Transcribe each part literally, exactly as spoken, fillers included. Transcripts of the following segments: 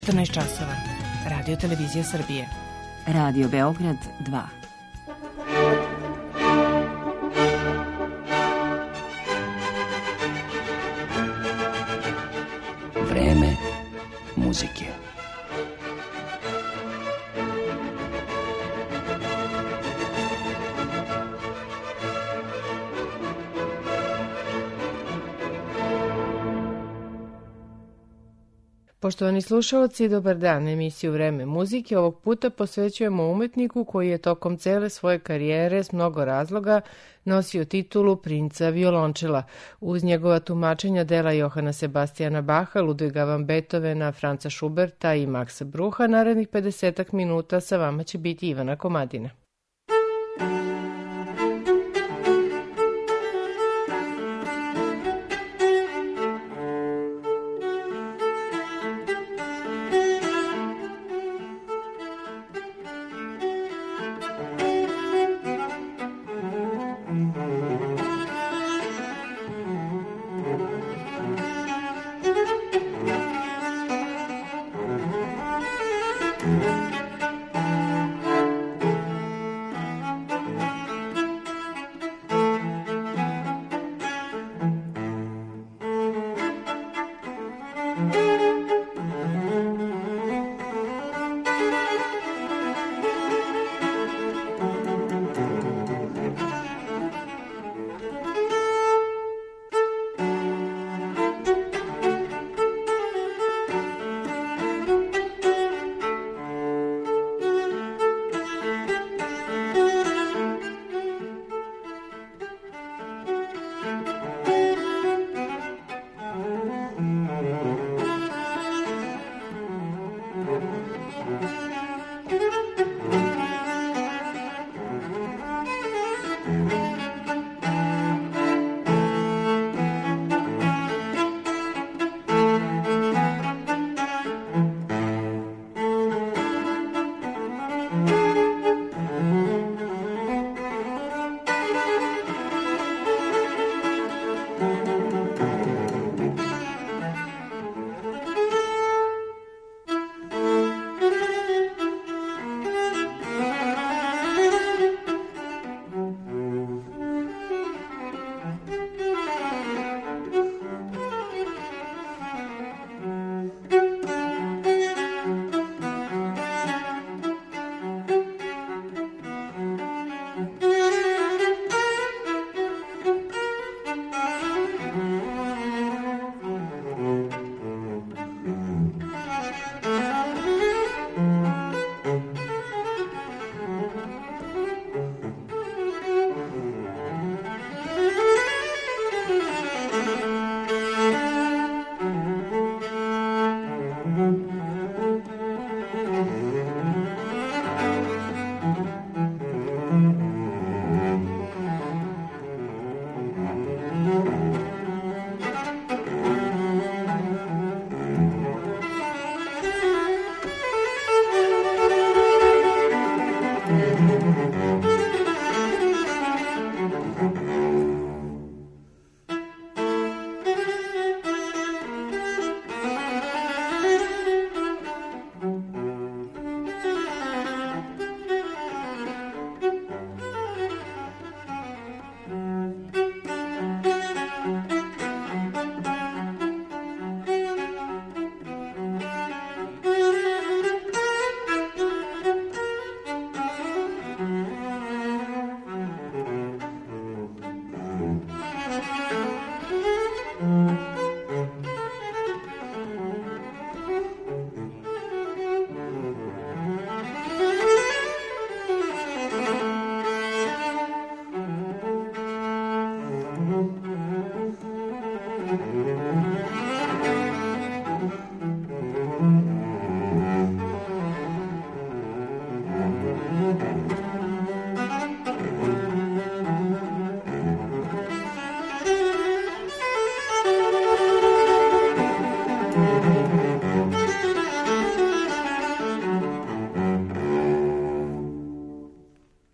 četrnaest časova. Radio Televizija Srbije. Radio Beograd dva. Vreme muzike. Poštovani slušalci, dobar dan. Emisiju Vreme muzike ovog puta posvećujemo umetniku koji je tokom cele svoje karijere s mnogo razloga nosio titulu princa violončela. Uz njegova tumačenja dela Johana Sebastijana Baha, Ludviga van Beethovena, Franca Schuberta i Maxa Brucha, narednih pedesetak minuta sa vama će biti Ivana Komadina.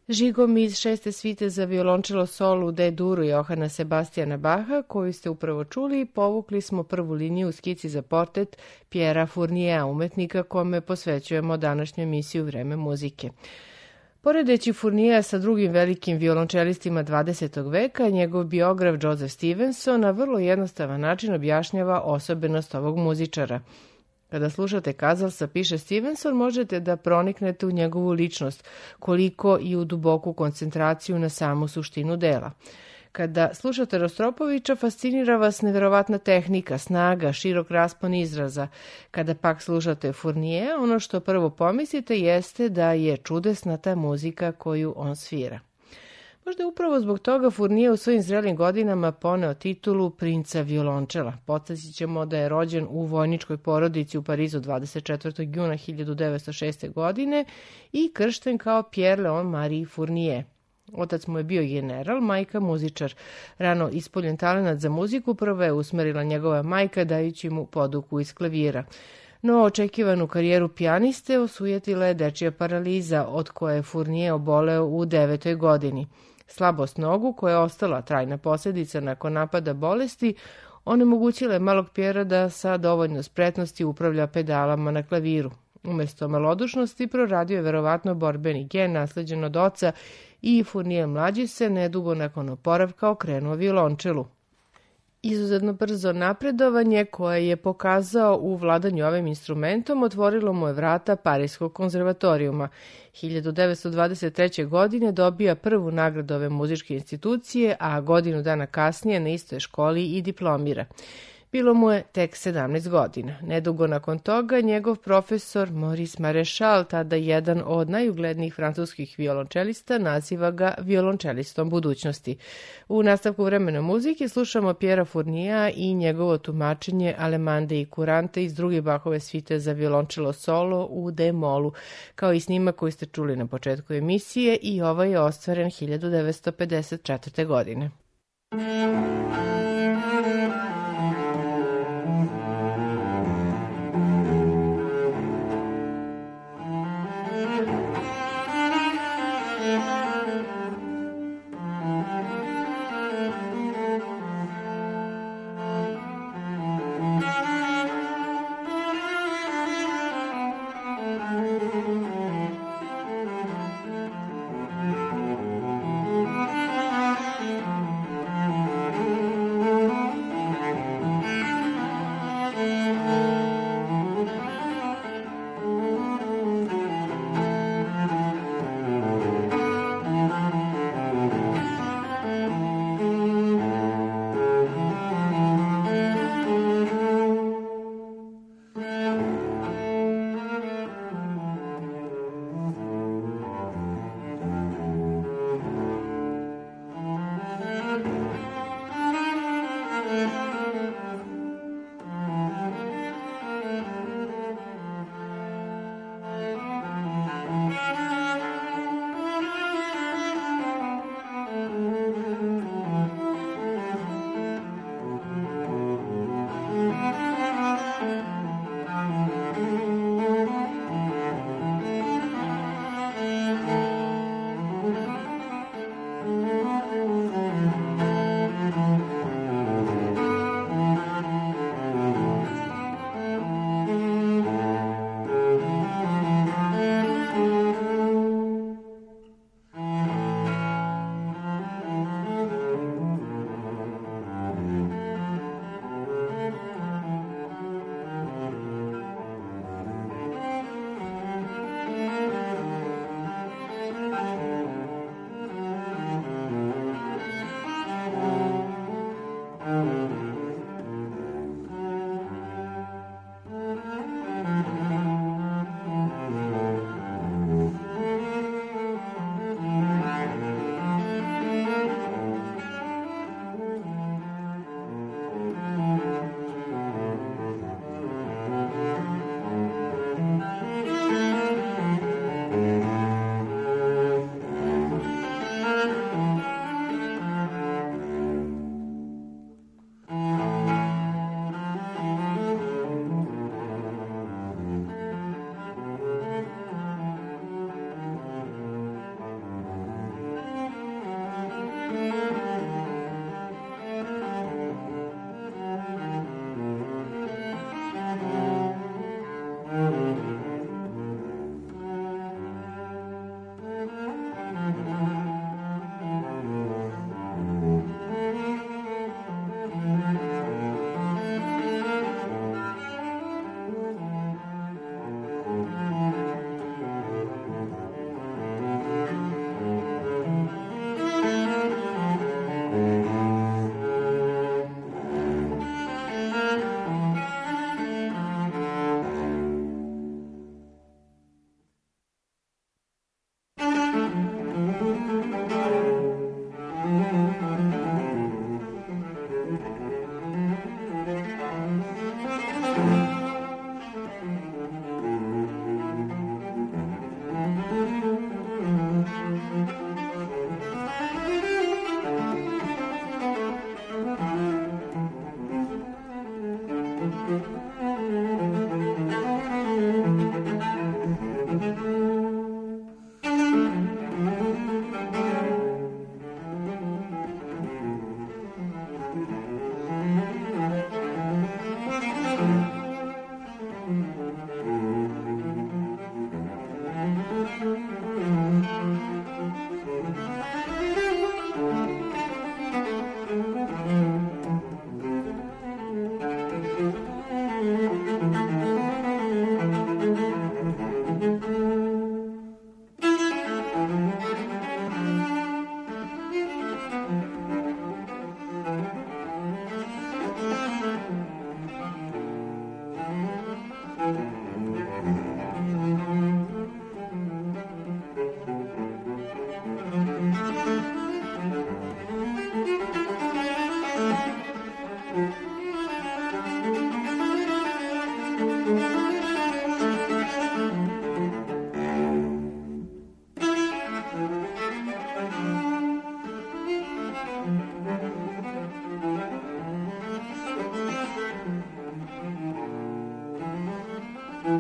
Žigom iz šeste svite za violončelo solo u D-duru Johana Sebastijana Baha, koju ste upravo čuli, povukli smo prvu liniju u skici za portret Pierra Fourniera, umetnika kome posvećujemo današnju emisiju Vreme muzike. Poredeći Fourniera sa drugim velikim violončelistima dvadesetog veka, njegov biograf Joseph Stevenson na vrlo jednostavan način objašnjava osobenost ovog muzičara. Kada slušate Kazalsa, piše Stevenson, možete da proniknete u njegovu ličnost, koliko i u duboku koncentraciju na samu suštinu dela. Kada slušate Rostropovića, fascinira vas neverovatna tehnika, snaga, širok raspon izraza. Kada pak slušate Fourniera, ono što prvo pomislite jeste da je čudesna ta muzika koju on svira. Možda je upravo zbog toga Fournier u svojim zrelim godinama poneo titulu princa violončela. Podsjetit ćemo da je rođen u vojničkoj porodici u Parizu dvadeset četvrtog juna hiljadu devetsto šeste. godine i kršten kao Pierre Léon Marie Fournier. Otac mu je bio general, majka muzičar. Rano ispoljen talenat za muziku prvo je usmerila njegova majka dajući mu poduku iz klavira. No očekivanu karijeru pijaniste osujetila je dečija paraliza, od koje je Fournier oboleo u devetoj godini. Slabost nogu, koja je ostala trajna posljedica nakon napada bolesti, onemogućila je malog Pierra da sa dovoljno spretnosti upravlja pedalama na klaviru. Umesto malodušnosti proradio je verovatno borbeni gen nasleđen od oca i Fournier mlađi se nedugo nakon oporavka okrenuo violončelu. Izuzetno brzo napredovanje koje je pokazao u vladanju ovim instrumentom otvorilo mu je vrata Parijskog konzervatorijuma. hiljadu devetsto dvadeset treće. godine dobija prvu nagradu ove muzičke institucije, a godinu dana kasnije na istoj školi i diplomira. Bilo mu je tek sedamnaest godina. Nedugo nakon toga njegov profesor Maurice Maréchal, tada jedan od najuglednijih francuskih violončelista, naziva ga violončelistom budućnosti. U nastavku Vremena muzike slušamo Pierra Fourniera i njegovo tumačenje Alemande i Kurante iz druge Bachove svite za violončelo solo u D-molu, kao i snima koji ste čuli na početku emisije, i ovaj je ostvaren hiljadu devetsto pedeset četvrte. godine.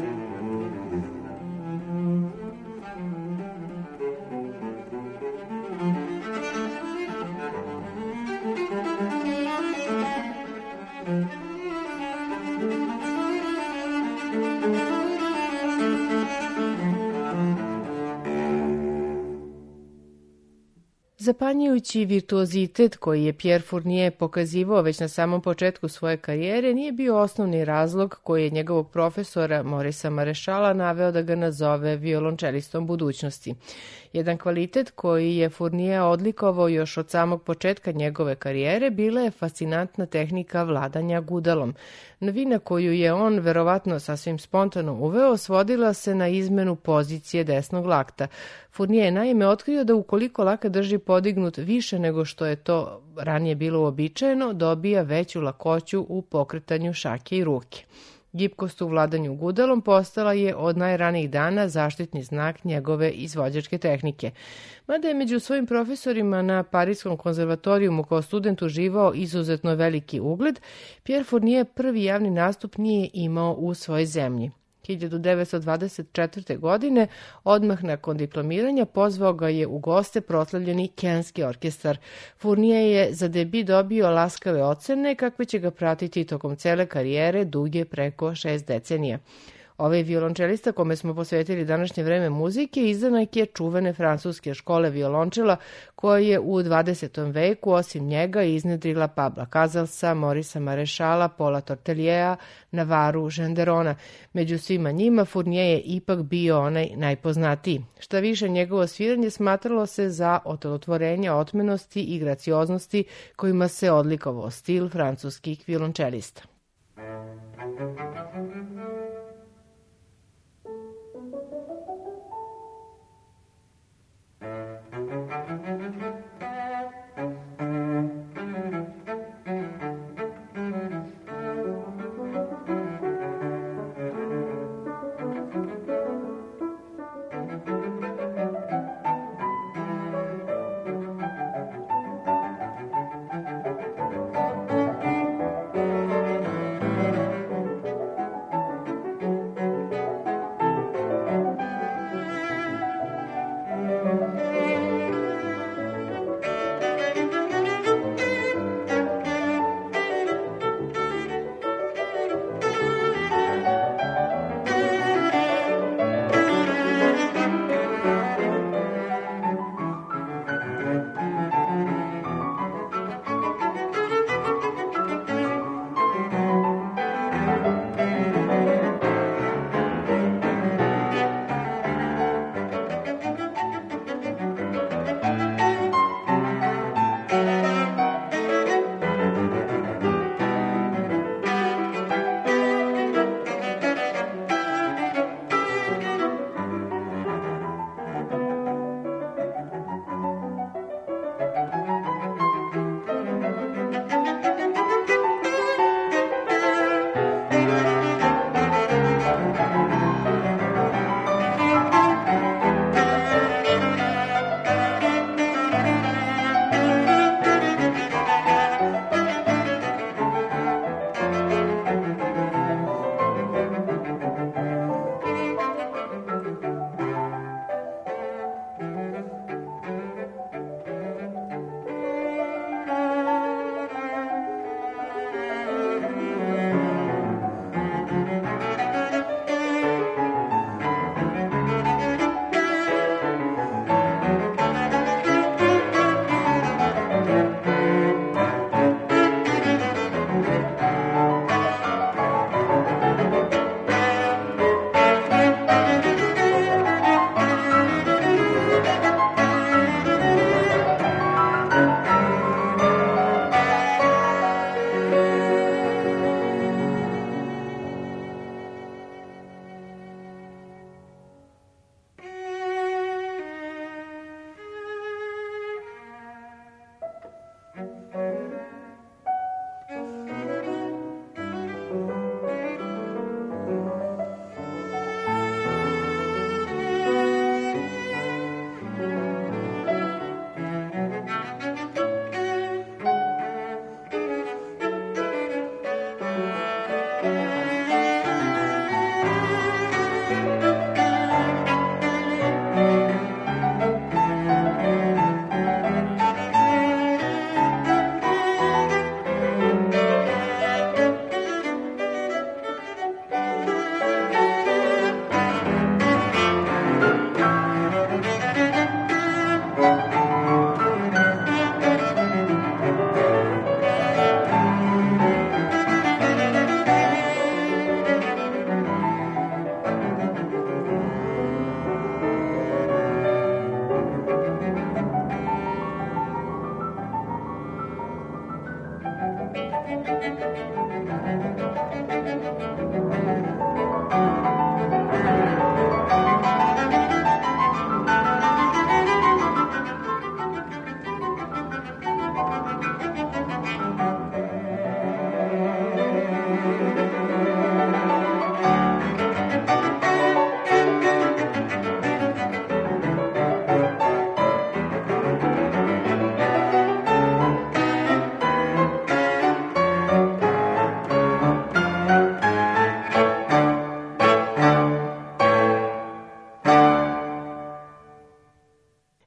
Zapanjujući virtuozitet koji je Pierre Fournier pokazivao već na samom početku svoje karijere nije bio osnovni razlog koji je njegovog profesora Morisa Marešala naveo da ga nazove violončelistom budućnosti. Jedan kvalitet koji je Fournier odlikovao još od samog početka njegove karijere bila je fascinantna tehnika vladanja gudalom. Novina koju je on verovatno sasvim spontano uveo svodila se na izmenu pozicije desnog lakta. Fournier je naime otkrio da ukoliko lakat drži podignut više nego što je to ranije bilo uobičajeno, dobija veću lakoću u pokretanju šake i ruke. Gibkost u vladanju gudalom postala je od najranijih dana zaštitni znak njegove izvođačke tehnike. Mada je među svojim profesorima na Pariskom konzervatorijumu kao student uživao izuzetno veliki ugled, Pierre Fournier prvi javni nastup nije imao u svojoj zemlji. hiljadu devetsto dvadeset četvrte. godine, odmah nakon diplomiranja, pozvao ga je u goste proslavljeni Kenski orkestar. Fournier je za debi dobio laskave ocene kakve će ga pratiti tokom cele karijere duge preko šest decenija. Ovaj violončelista kome smo posvetili današnje vreme muzike izdanak je čuvene francuske škole violončela koja je u dvadesetom veku osim njega iznedrila Pabla Casalsa, Morisa Marešala, Paula Torteliera, Navaru, Genderona. Među svima njima Fournier je ipak bio onaj najpoznatiji. Šta više, njegovo sviranje smatralo se za otelotvorenja otmenosti i gracioznosti kojima se odlikovao stil francuskih violončelista.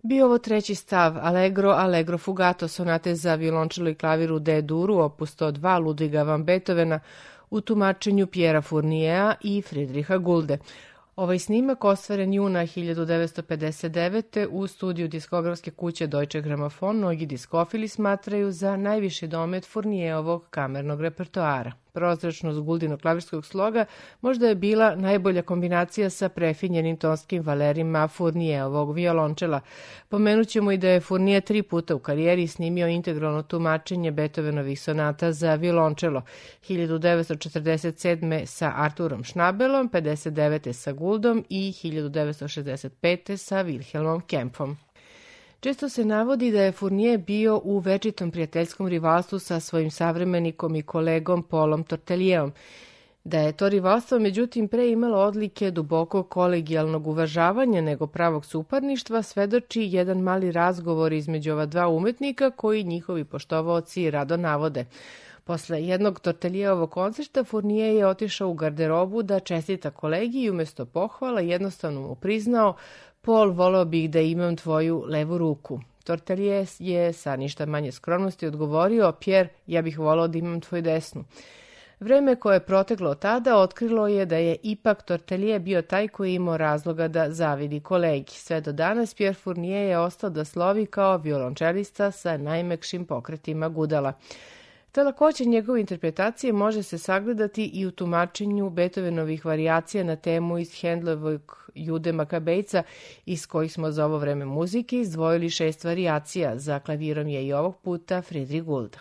Bio ovo treći stav Allegro, Allegro Fugato, sonate za violončelo i klaviru D-duru, opus sto dva Ludviga van Beethovena, u tumačenju Pjera Fourniera i Friedricha Gulde. Ovaj snimak ostvaren juna hiljadu devetsto pedeset devete. u studiju diskografske kuće Deutsche Grammophon mnogi diskofili smatraju za najviši domet Fournierovog kamernog repertoara. Prozračnost Guldinog klavirskog sloga možda je bila najbolja kombinacija sa prefinjenim tonskim valerima Fournierovog violončela. Pomenut ćemo i da je Fournier tri puta u karijeri snimio integralno tumačenje Beethovenovih sonata za violončelo. hiljadu devetsto četrdeset sedme. sa Arturom Schnabelom, pedeset devete. sa Guldom i hiljadu devetsto šezdeset pete. sa Wilhelmom Kempfom. Često se navodi da je Fournier bio u večitom prijateljskom rivalstvu sa svojim savremenikom i kolegom Paulom Torteljeom. Da je to rivalstvo međutim pre imalo odlike duboko kolegijalnog uvažavanja nego pravog suparništva, svedoči jedan mali razgovor između ova dva umetnika koji njihovi poštovaoci rado navode. Posle jednog Torteljevog koncerta Fournier je otišao u garderobu da čestita kolegi i umesto pohvala jednostavno mu priznao: Paul, voleo bih da imam tvoju levu ruku. Tortelje je sa ništa manje skromnosti odgovorio: Pierre, ja bih voleo da imam tvoju desnu. Vreme koje je proteklo od tada otkrilo je da je ipak Tortelje bio taj koji imao razloga da zavidi kolegi. Sve do danas Pierre Fournier je ostao da slovi kao violončelista sa najmekšim pokretima gudala. Ta lakoća njegove interpretacije može se sagledati i u tumačenju Beethovenovih varijacija na temu iz Handlovog Jude Makabejca, iz kojih smo za ovo vreme muzike izdvojili šest varijacija. Za klavirom je i ovog puta Friedrich Gulda.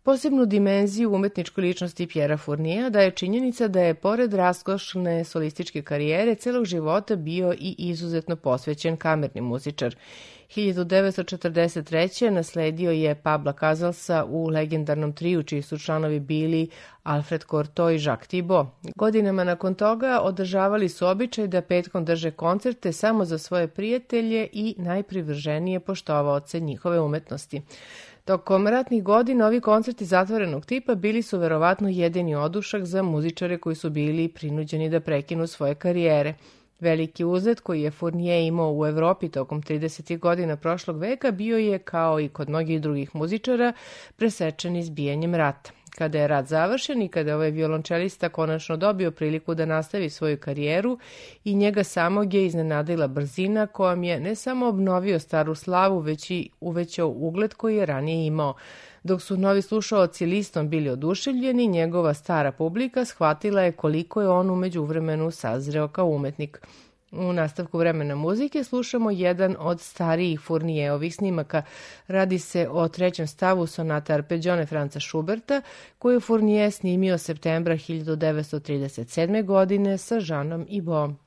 Posebnu dimenziju umetničkoj ličnosti Pjera Fournijera daje činjenica da je, pored raskošne solističke karijere, celog života bio i izuzetno posvećen kamerni muzičar. hiljadu devetsto četrdeset treće. nasledio je Pabla Casalsa u legendarnom triju, čiji su članovi bili Alfred Cortot i Jacques Thibault. Godinama nakon toga održavali su običaj da petkom drže koncerte samo za svoje prijatelje i najprivrženije poštovaoce njihove umetnosti. Tokom ratnih godina ovi koncerti zatvorenog tipa bili su verovatno jedini odušak za muzičare koji su bili prinuđeni da prekinu svoje karijere. Veliki uzlet koji je Fournier imao u Evropi tokom tridesetih godina prošlog veka bio je, kao i kod mnogih drugih muzičara, presečen izbijanjem rata. Kada je rat završen i kada je ovaj violončelista konačno dobio priliku da nastavi svoju karijeru, i njega samog je iznenadila brzina kojom je ne samo obnovio staru slavu, već i uvećao ugled koji je ranije imao. Dok su novi slušaoci listom bili oduševljeni, njegova stara publika shvatila je koliko je on u međuvremenu sazreo kao umetnik. U nastavku Vremena muzike slušamo jedan od starijih Fournierovih snimaka. Radi se o trećem stavu sonate Arpeggione Franza Schuberta, koju Fournier snimio septembra hiljadu devetsto trideset sedme. godine sa Jeanom Ibom.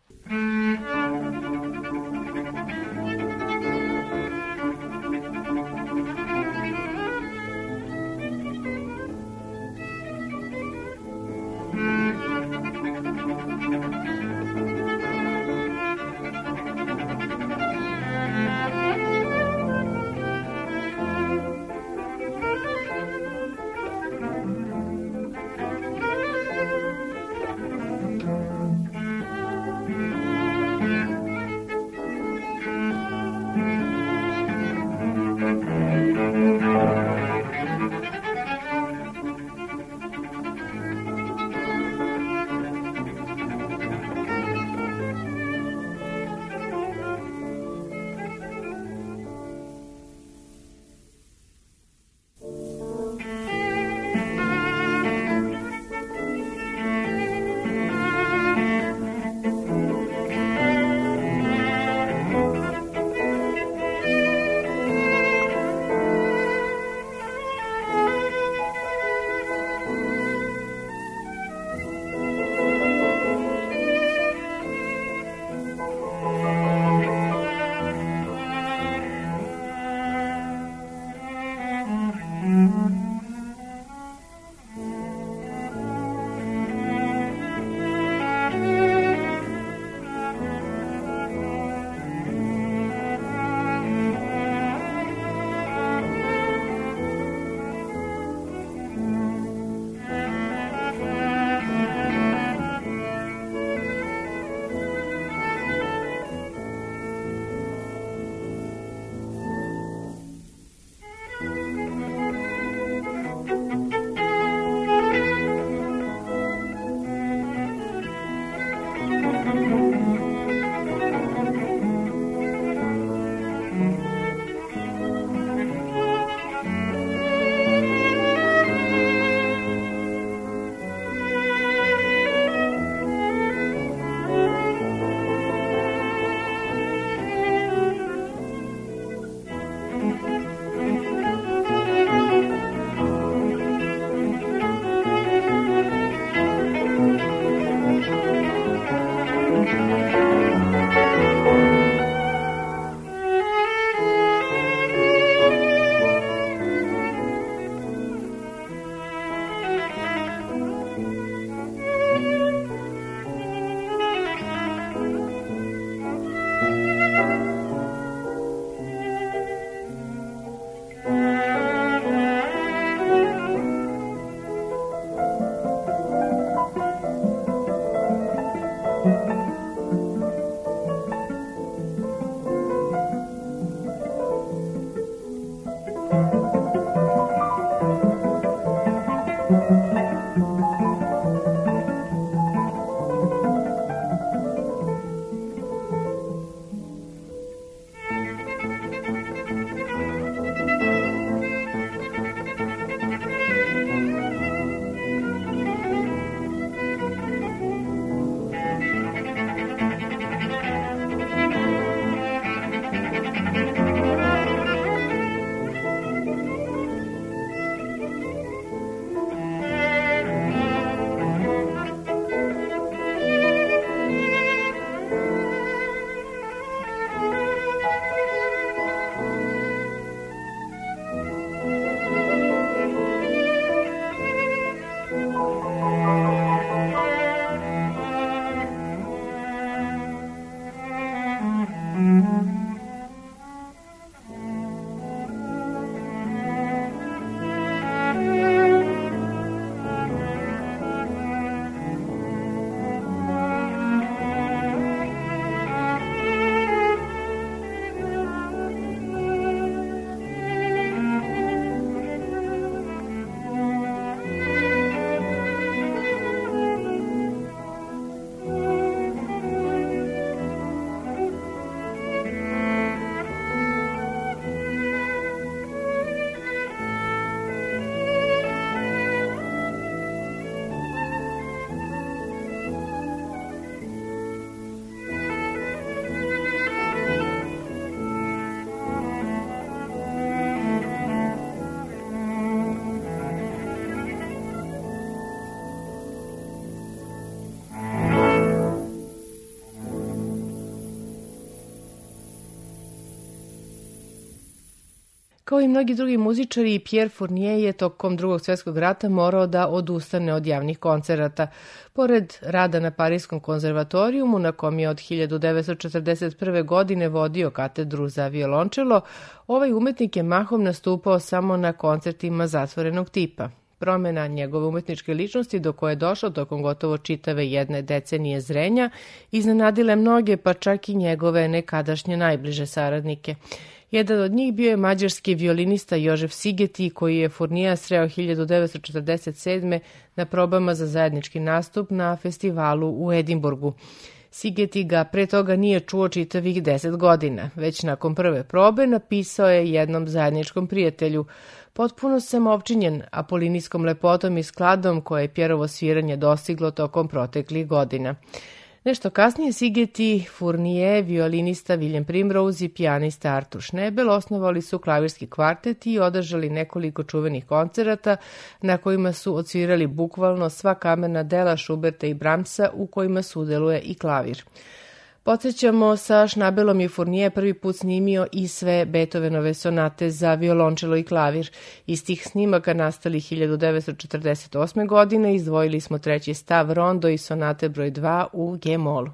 Kao i mnogi drugi muzičari, Pierre Fournier je tokom Drugog svjetskog rata morao da odustane od javnih koncerata. Pored rada na Pariskom konzervatorijumu, na kom je od hiljadu devetsto četrdeset prve. godine vodio katedru za violončelo, ovaj umetnik je mahom nastupao samo na koncertima zatvorenog tipa. Promjena njegove umetničke ličnosti, do koje je došlo tokom gotovo čitave jedne decenije zrenja, iznenadile mnoge, pa čak i njegove nekadašnje najbliže saradnike. Jedan od njih bio je mađarski violinista Jožef Sigeti, koji je Fournija sreo hiljadu devetsto četrdeset sedme. na probama za zajednički nastup na festivalu u Edinburgu. Sigeti ga pre toga nije čuo čitavih deset godina. Već nakon prve probe napisao je jednom zajedničkom prijatelju: potpuno sam opčinjen apolinijskom lepotom i skladom koje je Pierrovo sviranje dostiglo tokom proteklih godina. Nešto kasnije Sigeti, Fournier, violinista William Primrose i pijanista Artur Schnebel osnovali su klavirski kvartet i održali nekoliko čuvenih koncerata na kojima su odsvirali bukvalno sva kamerna dela Schuberta i Brahmsa u kojima sudeluje i klavir. Podsjećamo, sa Schnabelom je Fournier prvi put snimio i sve Beethovenove sonate za violončelo i klavir. Iz tih snimaka nastali hiljadu devetsto četrdeset osme. godine izdvojili smo treći stav Rondo i sonate broj dva u G-molu.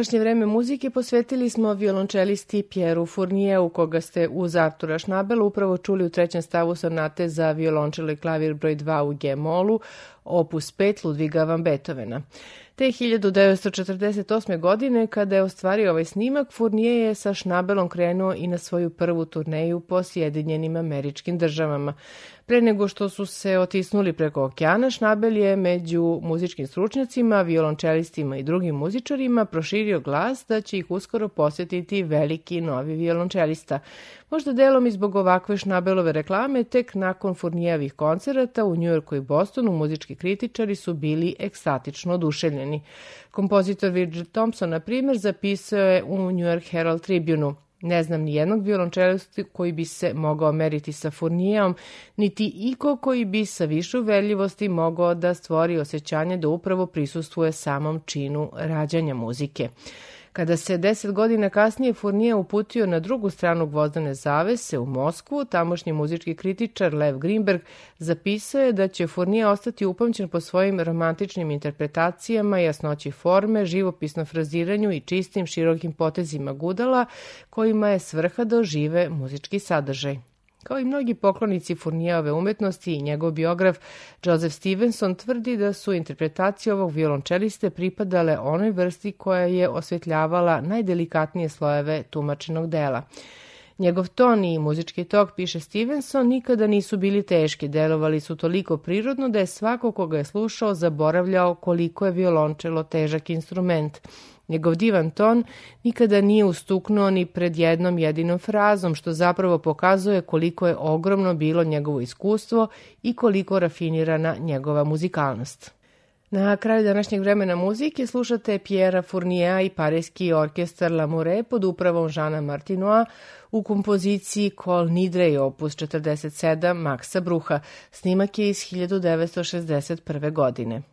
Današnje vreme muzike posvetili smo violončelisti Pieru Fournieu, koga ste uz Artura Schnabela upravo čuli u trećem stavu sonate za violončelo i klavir broj dva u G-molu, opus pet Ludviga van Beethovena. Te hiljadu devetsto četrdeset osme. godine, kada je ostvario ovaj snimak, Fournier je sa Schnabelom krenuo i na svoju prvu turneju po Sjedinjenim Američkim Državama. Pre nego što su se otisnuli preko okeana, Schnabel je među muzičkim stručnjacima, violončelistima i drugim muzičarima proširio glas da će ih uskoro posjetiti veliki novi violončelista. Možda delom i zbog ovakve Schnabelove reklame, tek nakon Fournierevih koncerata u Njujorku i Bostonu muzički kritičari su bili ekstatično oduševljeni. Kompozitor Virgil Thompson, na primjer, zapisao je u New York Herald Tribune: "Ne znam ni jednog violončelistu koji bi se mogao meriti sa Fournierom, niti iko koji bi sa više uverljivosti mogao da stvori osjećanje da upravo prisustvuje samom činu rađanja muzike." Kada se deset godina kasnije Fournier uputio na drugu stranu gvozdene zavese u Moskvu, tamošnji muzički kritičar Lev Greenberg zapisao je da će Fournier ostati upamćen po svojim romantičnim interpretacijama, jasnoći forme, živopisnom fraziranju i čistim širokim potezima gudala, kojima je svrha da ožive muzički sadržaj. Kao i mnogi poklonici Fournierove umetnosti i njegov biograf Joseph Stevenson tvrdi da su interpretacije ovog violončeliste pripadale onoj vrsti koja je osvetljavala najdelikatnije slojeve tumačenog dela. Njegov ton i muzički tok, piše Stevenson, nikada nisu bili teški, delovali su toliko prirodno da je svako koga je slušao zaboravljao koliko je violončelo težak instrument. Njegov divan ton nikada nije ustuknuo ni pred jednom jedinom frazom, što zapravo pokazuje koliko je ogromno bilo njegovo iskustvo i koliko rafinirana njegova muzikalnost. Na kraju današnjeg vremena muzike slušate Piera Fourniera i parijski orkestar Lamoureux pod upravom Žana Martinoa u kompoziciji Kol Nidre, opus četrdeset sedam Maxa Brucha. Snimak je iz hiljadu devetsto šezdeset prve. godine.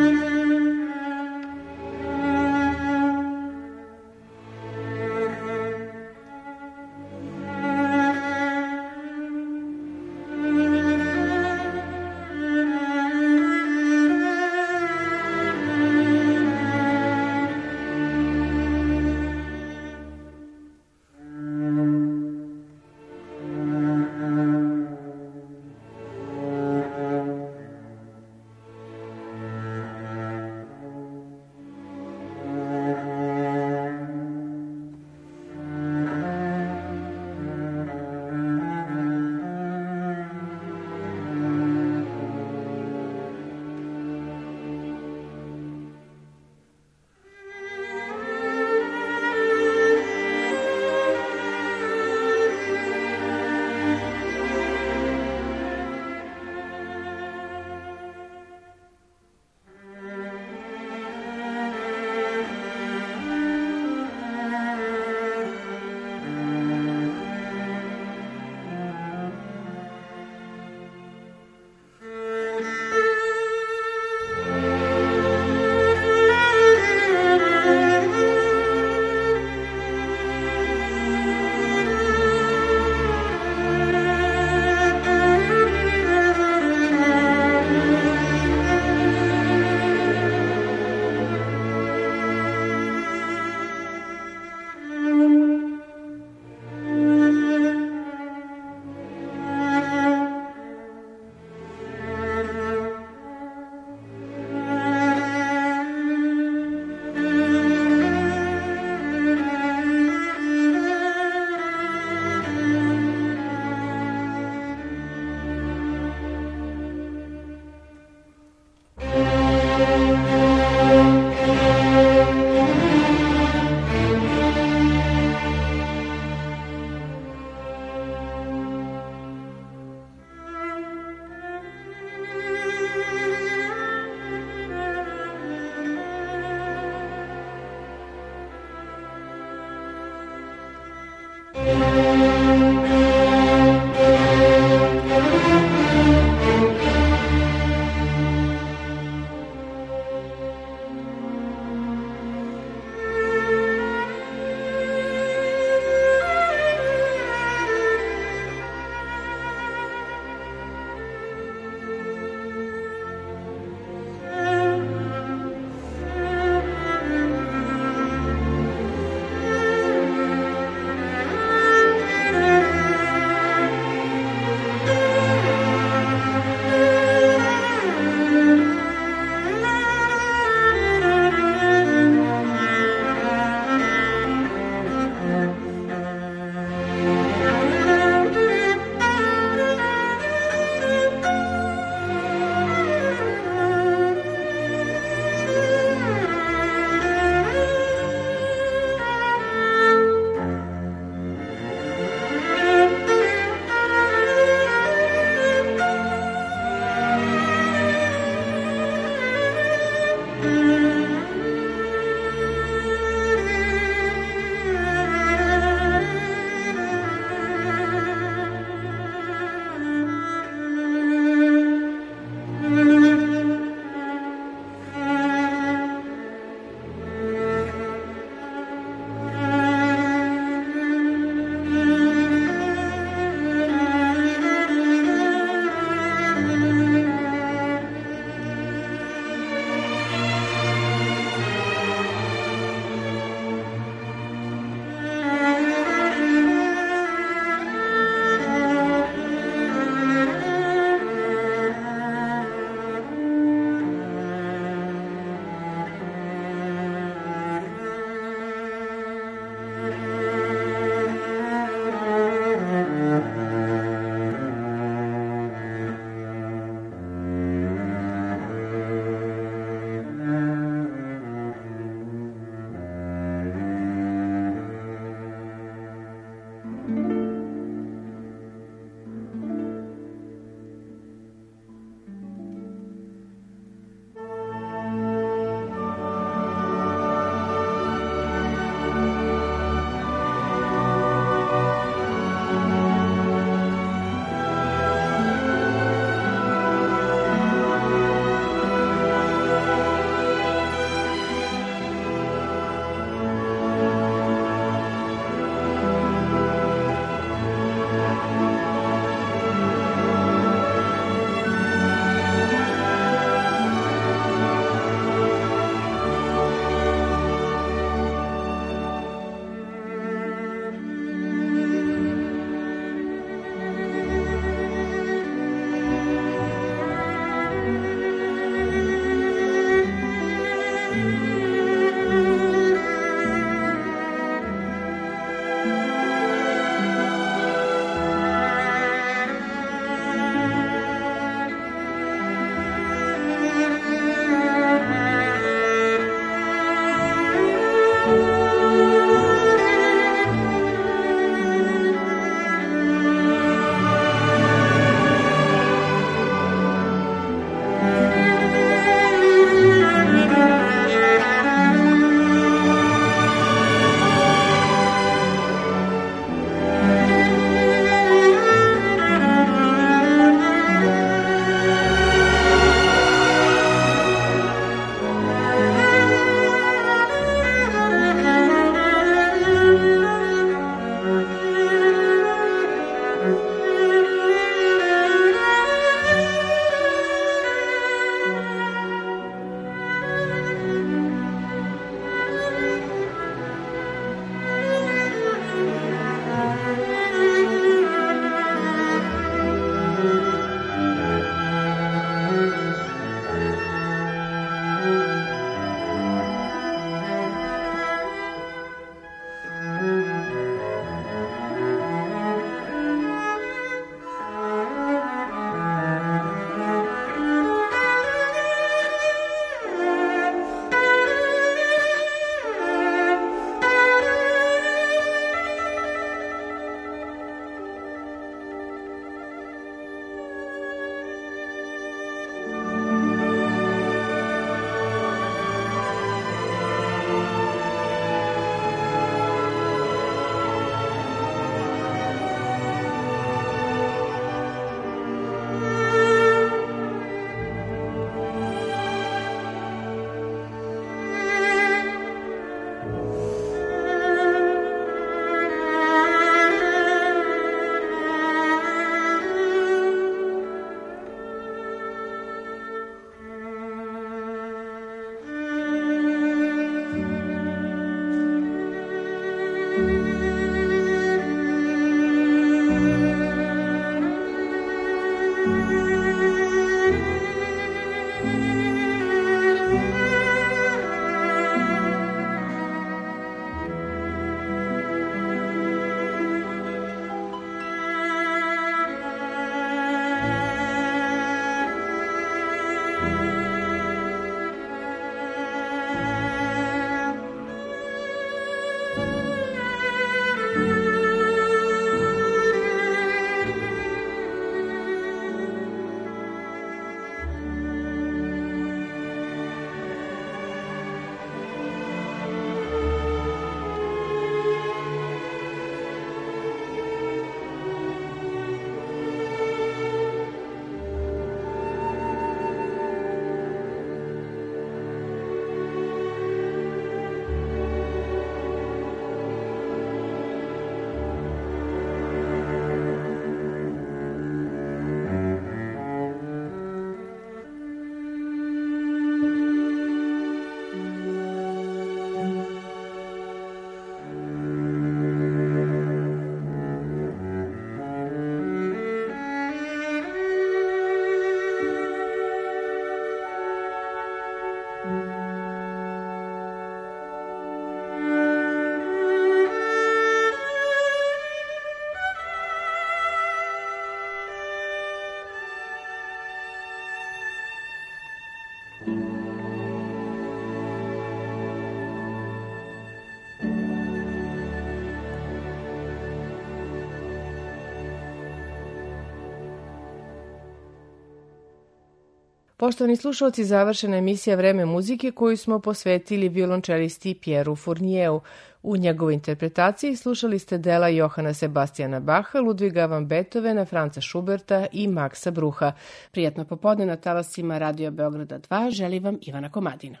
Poštovani slušalci, završena emisija Vreme muzike koju smo posvetili violončelisti Pieru Fournieu. U njegovoj interpretaciji slušali ste dela Johana Sebastijana Baha, Ludviga van Beethovena, Franca Schuberta i Maxa Brucha. Prijatno popodne na talasima Radio Beograda dva želi vam Ivana Komadina.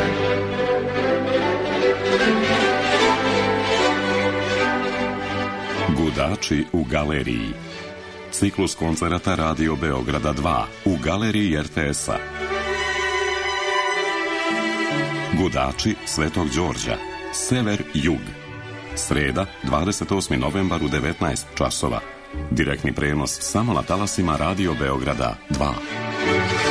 Gudači u galeriji. Ciklus koncerata Radio Beograda dva u galeriji er te es-a. Gudači Svetog Đorđa. Sever-jug. Sreda, dvadeset osmi novembar u devetnaest časova. Direktni prenos samo na talasima Radio Beograda dva.